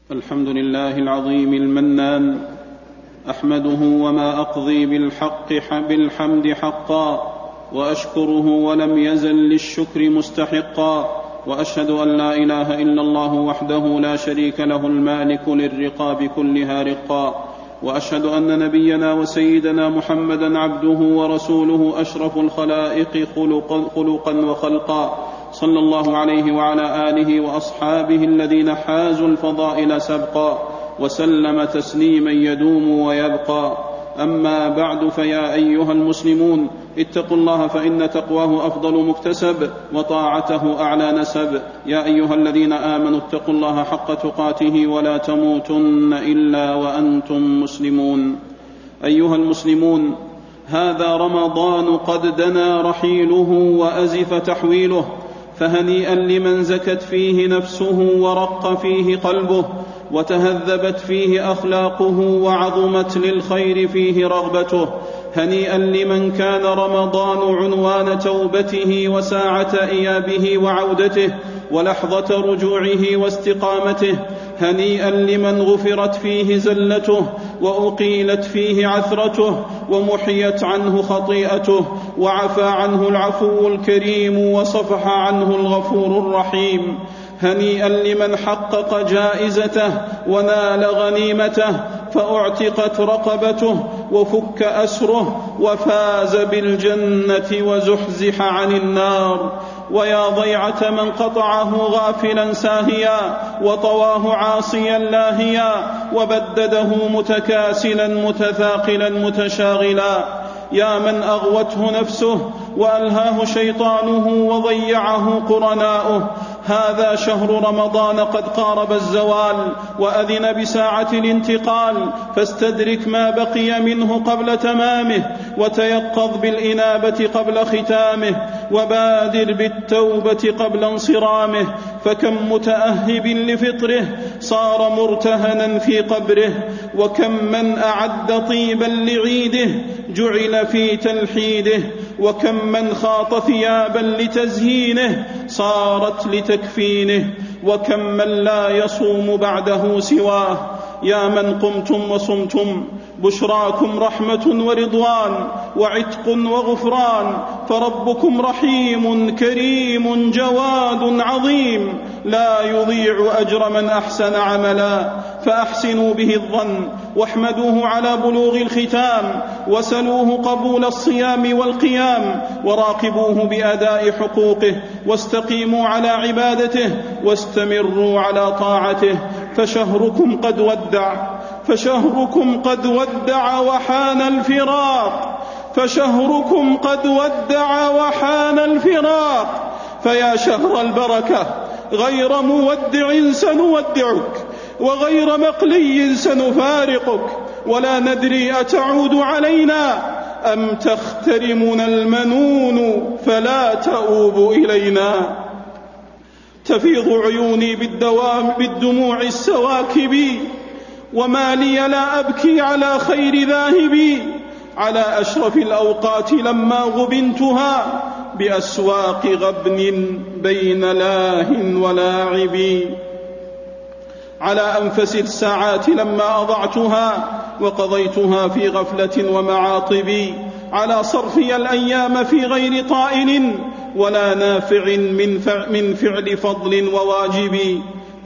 الحمد لله العظيم المنان، أحمده وما أقضي بالحمد حقا، وأشكره ولم يزل للشكر مستحقا، وأشهد أن لا إله إلا الله وحده لا شريك له المالك للرقاب كلها رقا، وأشهد أن نبينا وسيدنا محمدا عبده ورسوله أشرف الخلائق خلقا وخلقا، صلى الله عليه وعلى آله وأصحابه الذين حازوا الفضائل سبقا، وسلم تسليما يدوم ويبقى. أما بعد، فيا أيها المسلمون، اتقوا الله فإن تقواه أفضل مكتسب، وطاعته أعلى نسب. يا أيها الذين آمنوا اتقوا الله حق تقاته ولا تموتن إلا وأنتم مسلمون. أيها المسلمون، هذا رمضان قد دنا رحيله وأزف تحويله، فهنيئا لمن زكت فيه نفسه ورق فيه قلبه، وتهذبت فيه أخلاقه، وعظمت للخير فيه رغبته. هنيئا لمن كان رمضان عنوان توبته وساعة إيابه وعودته، ولحظة رجوعه واستقامته. هنيئا لمن غفرت فيه زلته، وأقيلت فيه عثرته، ومحيت عنه خطيئته، وعفى عنه العفو الكريم، وصفح عنه الغفور الرحيم. هنيئا لمن حقق جائزته ونال غنيمته، فأعتقت رقبته وفك أسره، وفاز بالجنة وزحزح عن النار. ويا ضيعة من قطعه غافلا ساهيا، وطواه عاصيا لاهيا، وبدده متكاسلا متثاقلا متشاغلا. يا من أغوته نفسه وألهاه شيطانه وضيعه قرناؤه. هذا شهر رمضان قد قارب الزوال، وأذن بساعة الانتقال، فاستدرك ما بقي منه قبل تمامه، وتيقظ بالإنابة قبل ختامه، وبادر بالتوبة قبل انصرامه. فكم متأهب لفطره صار مرتهنا في قبره، وكم من أعد طيبا لعيده جعل في تلحيده، وكم من خاط ثيابا لتزيينه صارت لتكفينه، وكم من لا يصوم بعده سواه. يا من قمتم وصمتم، بشراكم رحمة ورضوان وعتق وغفران، فربكم رحيم كريم جواد عظيم، لا يضيع أجر من أحسن عملا. فأحسنوا به الظن، واحمدوه على بلوغ الختام، وسلوه قبول الصيام والقيام، وراقبوه بأداء حقوقه، واستقيموا على عبادته، واستمروا على طاعته. فشهركم قد ودع وحان الفراق، فشهركم قد ودع وحان الفراق. فيا شهر البركة، غير مودع سنودعك، وغير مقلي سنفارقك، ولا ندري أتعود علينا أم تخترمنا المنون فلا تؤوب إلينا. تفيض عيوني بالدموع السواكب، وما لي لا أبكي على خير ذاهبي، على أشرف الأوقات لما غبنتها، بأسواق غبن بين لاه ولاعب، على أنفس الساعات لما أضعتها وقضيتها في غفلة ومعاطب، على صرفي الأيام في غير طائل ولا نافع من فعل فضل وواجب.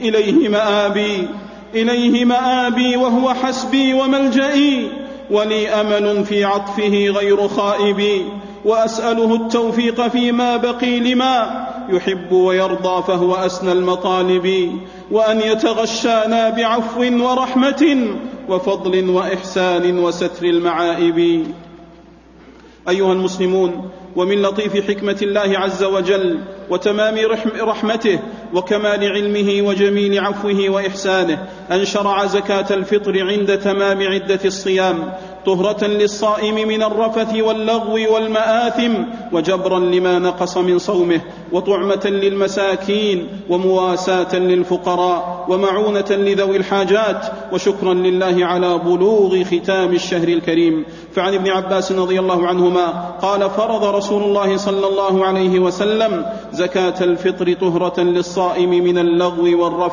إليه مآبي وهو حسبي وملجئي، ولي أمل في عطفه غير خائب، وأسأله التوفيق فيما بقي لما يحب ويرضى، فهو أسنى المطالب، وأن يتغشانا بعفو ورحمة وفضل وإحسان وستر المعائب. أيها المسلمون، ومن لطيف حكمة الله عز وجل وتمام رحمته وكمال علمه وجميل عفوه وإحسانه أن شرع زكاة الفطر عند تمام عدة الصيام، طهرة للصائم من الرفث واللغو والمآثم، وجبرا لما نقص من صومه، وطعمة للمساكين، ومواساة للفقراء، ومعونة لذوي الحاجات، وشكرا لله على بلوغ ختام الشهر الكريم. فعن ابن عباس رضي الله عنهما قال: فرض رسول الله صلى الله عليه وسلم زكاة الفطر طهرة للصائم من اللغو والرفث،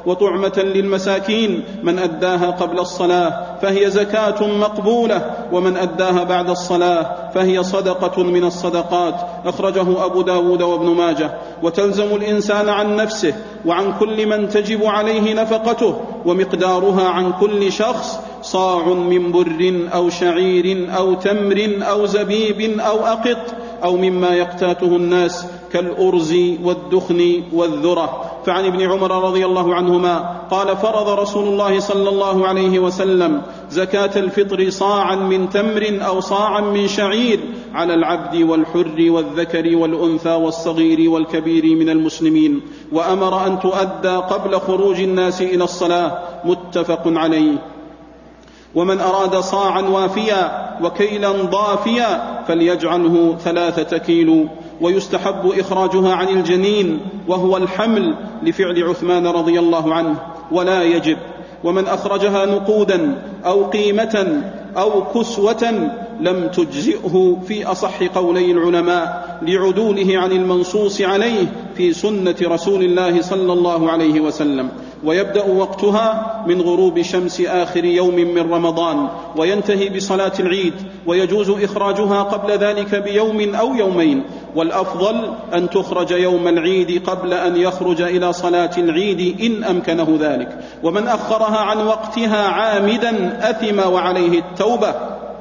وطعمة للمساكين من أداها قبل الصلاة فهي زكاة مقبولة، ومن أداها بعد الصلاة فهي صدقة من الصدقات. أخرجه أبو داود وابن ماجه. وتلزم الإنسان عن نفسه وعن كل من تجب عليه نفقته، ومقدارها عن كل شخص صاع من بر أو شعير أو تمر أو زبيب أو أقط أو مما يقتاته الناس كالأرز والدخن والذرة. فعن ابن عمر رضي الله عنهما قال: فرض رسول الله صلى الله عليه وسلم زكاة الفطر صاعا من تمر أو صاعا من شعير على العبد والحر والذكر والأنثى والصغير والكبير من المسلمين، وأمر أن تؤدى قبل خروج الناس إلى الصلاة. متفق عليه. ومن أراد صاعا وافيا وكيلا ضافيا فليجعله 3 كيلو. ويستحب إخراجها عن الجنين وهو الحمل لفعل عثمان رضي الله عنه، ولا يجب. ومن أخرجها نقودا أو قيمة أو كسوة لم تجزئه في أصح قولي العلماء لعدوله عن المنصوص عليه في سنة رسول الله صلى الله عليه وسلم. ويبدأ وقتها من غروب شمس آخر يوم من رمضان وينتهي بصلاة العيد، ويجوز إخراجها قبل ذلك بيوم أو يومين، والأفضل أن تخرج يوم العيد قبل أن يخرج إلى صلاة العيد إن أمكنه ذلك. ومن أخرها عن وقتها عامدا أثم وعليه التوبة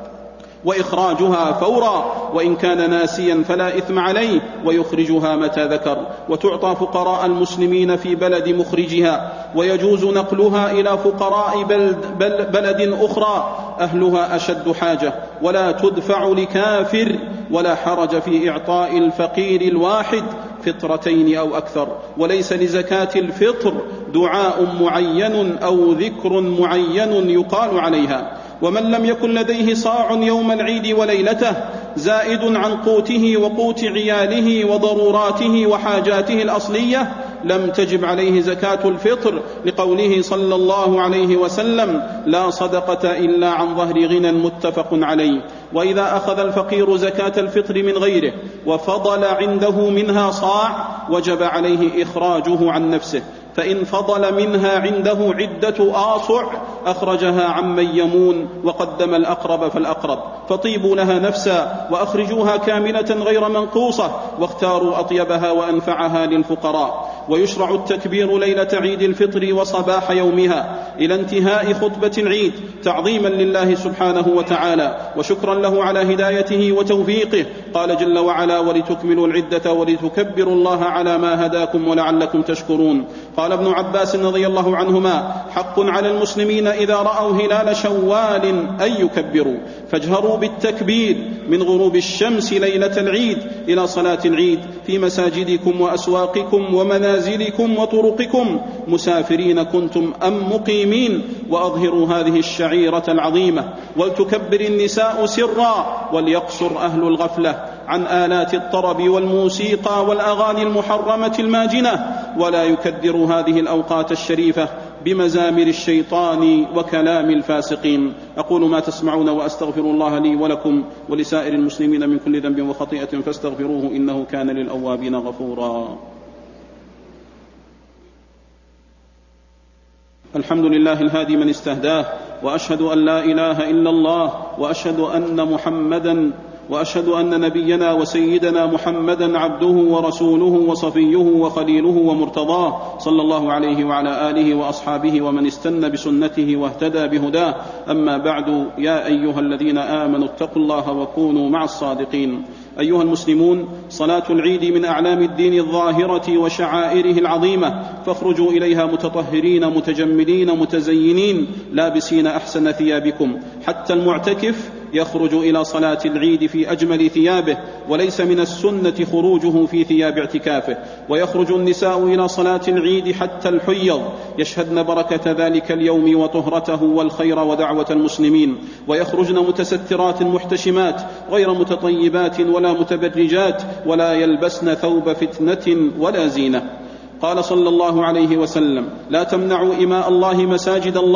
وإخراجها فورا، وإن كان ناسيا فلا إثم عليه، ويخرجها متى ذكر. وتعطى فقراء المسلمين في بلد مخرجها، ويجوز نقلها إلى فقراء بلد أخرى أهلها أشد حاجة، ولا تدفع لكافر، ولا حرج في إعطاء الفقير الواحد فطرتين أو أكثر. وليس لزكاة الفطر دعاء معين أو ذكر معين يقال عليها. ومن لم يكن لديه صاع يوم العيد وليلته زائد عن قوته وقوت عياله وضروراته وحاجاته الأصلية لم تجب عليه زكاة الفطر، لقوله صلى الله عليه وسلم: لا صدقة إلا عن ظهر غنى. متفق عليه. وإذا أخذ الفقير زكاة الفطر من غيره وفضل عنده منها صاع وجب عليه إخراجه عن نفسه، فإن فضل منها عنده عدة آصع أخرجها عمن يمون وقدم الأقرب فالأقرب. فطيبوا لها نفسا وأخرجوها كاملة غير منقوصة، واختاروا أطيبها وأنفعها للفقراء. ويشرع التكبير ليلة عيد الفطر وصباح يومها إلى انتهاء خطبة العيد تعظيما لله سبحانه وتعالى وشكرا له على هدايته وتوفيقه. قال جل وعلا: ولتكملوا العدة ولتكبروا الله على ما هداكم ولعلكم تشكرون. قال ابن عباس رضي الله عنهما: حق على المسلمين إذا رأوا هلال شوال أن يكبروا، فاجهروا بالتكبير من غروب الشمس ليلة العيد إلى صلاة العيد في مساجدكم وأسواقكم ومنازلكم وطرقكم، مسافرين كنتم أم مقيمين، وأظهروا هذه الشعيرة العظيمة. ولتكبر النساء سرا، وليقصر أهل الغفلة عن آلات الطرب والموسيقى والأغاني المحرمة الماجنة، ولا يكدروا هذه الأوقات الشريفة بمزامر الشيطان وكلام الفاسقين. أقول ما تسمعون وأستغفر الله لي ولكم ولسائر المسلمين من كل ذنب وخطيئة فاستغفروه إنه كان للأوابين غفورا. الحمد لله الهادي من استهداه، وأشهد أن لا إله إلا الله، وأشهد أن نبينا وسيدنا محمدا عبده ورسوله وصفيه وخليله ومرتضاه، صلى الله عليه وعلى آله وأصحابه ومن استنى بسنته واهتدى بهداه. أما بعد، يا أيها الذين آمنوا اتقوا الله وكونوا مع الصادقين. أيها المسلمون، صلاة العيد من أعلام الدين الظاهرة وشعائره العظيمة، فاخرجوا إليها متطهرين متجملين متزينين لابسين أحسن ثيابكم. حتى المعتكف يخرج إلى صلاة العيد في أجمل ثيابه، وليس من السنة خروجه في ثياب اعتكافه. ويخرج النساء إلى صلاة العيد حتى الحيض يشهدن بركة ذلك اليوم وطهرته والخير ودعوة المسلمين، ويخرجن متسترات محتشمات غير متطيبات ولا متبرجات، ولا يلبسن ثوب فتنة ولا زينة. قال صلى الله عليه وسلم: لا تمنعوا إماء الله مساجد الله،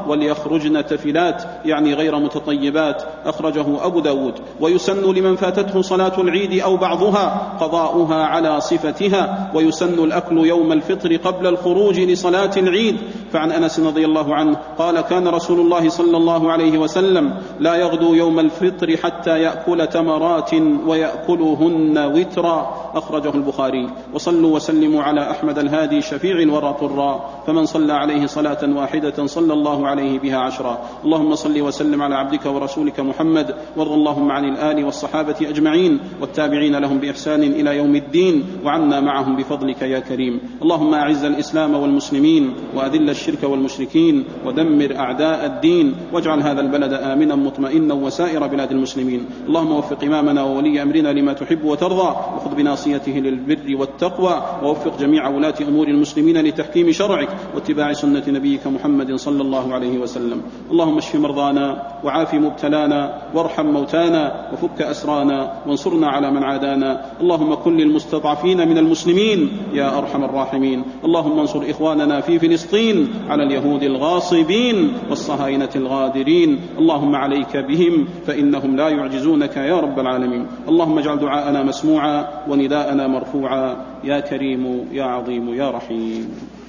وليخرجن تفلات يعني غير متطيبات، أخرجه أبو داود. ويسن لمن فاتته صلاة العيد أو بعضها قضاؤها على صفتها، ويسن الأكل يوم الفطر قبل الخروج لصلاة العيد. فعن أنس رضي الله عنه قال: كان رسول الله صلى الله عليه وسلم لا يغدو يوم الفطر حتى يأكل تمرات ويأكلهن وترا، أخرجه البخاري. وصلوا وسلموا على أحمد الهادي شفيع الورى طرا، فمن صلى عليه صلاة واحدة صلى الله عليه بها 10. اللهم صل وسلم على عبدك ورسولك محمد، وارض اللهم عن الآل والصحابة أجمعين والتابعين لهم بإحسان إلى يوم الدين، وعنا معهم بفضلك يا كريم. اللهم أعز الإسلام والمسلمين، وأذل الشرك والمشركين، ودمر أعداء الدين، واجعل هذا البلد آمنا مطمئنا وسائر بلاد المسلمين. اللهم وفق إمامنا وولي أمرنا لما تحب وترضى، وخذ بناصيته للبر والتقوى، ووفق جميع ولاة أمور المسلمين لتحكيم شرعك واتباع سنة نبيك محمد صلى الله عليه وسلم. اللهم اشف مرضانا، وعاف مبتلانا، وارحم موتانا، وفك أسرانا، وانصرنا على من عادانا. اللهم كن للمستضعفين من المسلمين يا أرحم الراحمين. اللهم انصر إخواننا في فلسطين على اليهود الغاصبين والصهاينة الغادرين. اللهم عليك بهم فإنهم لا يعجزونك يا رب العالمين. اللهم اجعل دعاءنا مسموعا ونداءنا مرفوعا يا كريم يا عظيم يا رحيم.